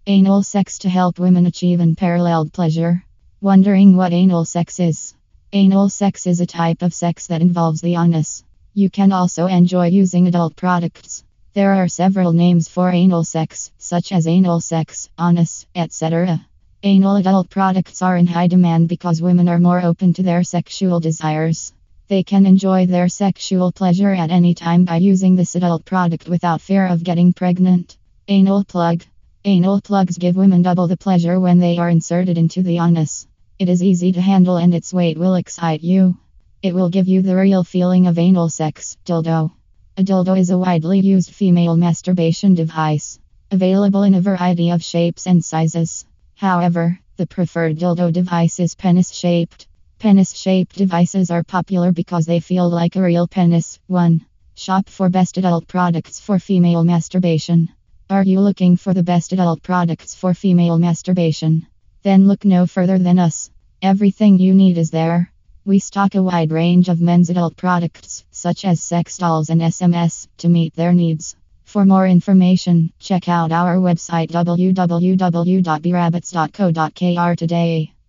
Anal sex to help women achieve unparalleled pleasure. Wondering what anal sex is? Anal sex is a type of sex that involves the anus. You can also enjoy using adult products. There are several names for anal sex, such as anal sex, anus, etc. Anal adult products are in high demand because women are more open to their sexual desires. They can enjoy their sexual pleasure at any time by using this adult product without fear of getting pregnant. Anal plug. Anal plugs give women double the pleasure when they are inserted into the anus. It is easy to handle and its weight will excite you. It will give you the real feeling of anal sex. Dildo. A dildo is a widely used female masturbation device, available in a variety of shapes and sizes. However, the preferred dildo device is penis-shaped. Penis-shaped devices are popular because they feel like a real penis. 1. Shop for best adult products for female masturbation. Are you looking for the best adult products for female masturbation? Then look no further than us. Everything you need is there. We stock a wide range of men's adult products, such as sex dolls and SMS, to meet their needs. For more information, check out our website www.brabbits.co.kr today.